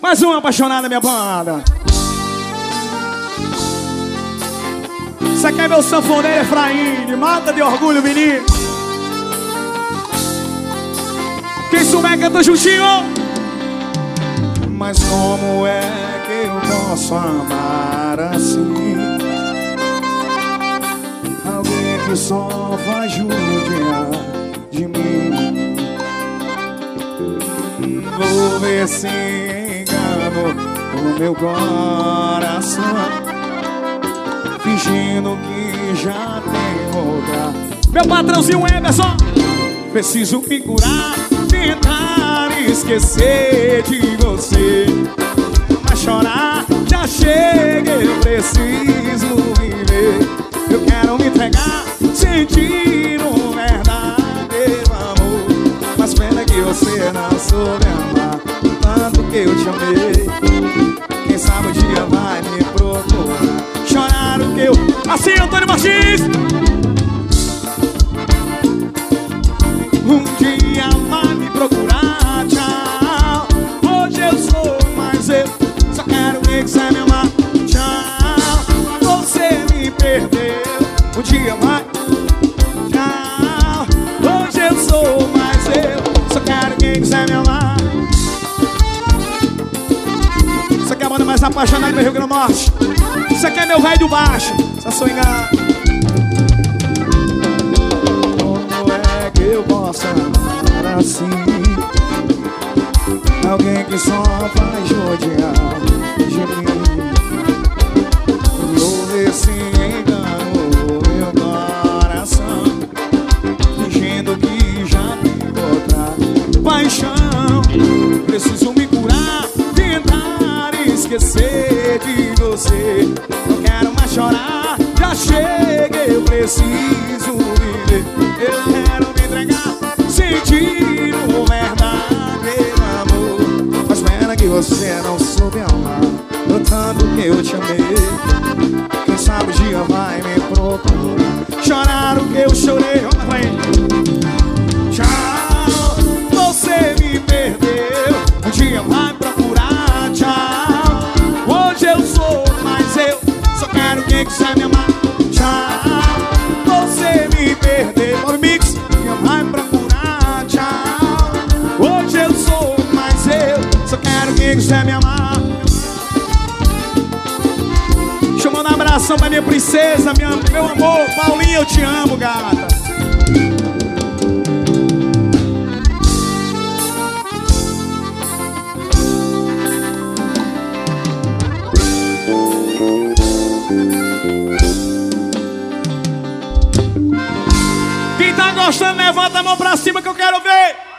Mais uma apaixonada, minha banda. Você quer meu sanfoneiro Efraim? Mata de orgulho, menino. Quem souber canta juntinho. Mas como é que eu posso amar assim? Alguém que só vai judiar de mim. Vou ver se engano o meu coração, fingindo que já tem outra. Meu patrãozinho Emerson. Preciso me curar, tentar esquecer de você. Mas chorar já chega, eu preciso viver. Eu quero me entregar, sentir um verdadeiro amor. Mas pena que você não soube amar tanto que eu te amei. Quem sabe um dia vai me procurar, chorar o que eu... Assim, Antônio Martins. Um dia vai me procurar, tchau. Hoje eu sou mais eu, só quero quem quiser me amar, tchau. Você me perdeu, um dia vai, tchau. Hoje eu sou mais eu, só quero quem quiser me amar. Você quer a banda mais apaixonada do Rio Grande do Norte? Você quer meu velho do baixo? Só sou enganado. Eu posso amar assim, alguém que só vai judiar de mim. Vou ver se engano meu coração, fingindo que já tem outra paixão. Preciso me curar, tentar esquecer de você. Não quero mais chorar, já chega, eu preciso viver. Eu quero me entregar, sentir um verdadeiro amor. Mas pena que você não soube amar o tanto que eu te amei. Quem sabe o dia vai me procurar, chorar o que eu chorei. Tchau, você me perdeu, um dia vai procurar, tchau. Hoje eu sou mais eu, só quero quem quiser me amar, tchau. Você me perdeu, bora o mix, vai procurar, tchau. Hoje eu sou mais eu, só quero quem quiser me amar. Deixa eu mandar um abração pra minha princesa, meu amor, Paulinha, eu te amo, gata. Quem tá gostando, levanta a mão pra cima que eu quero ver.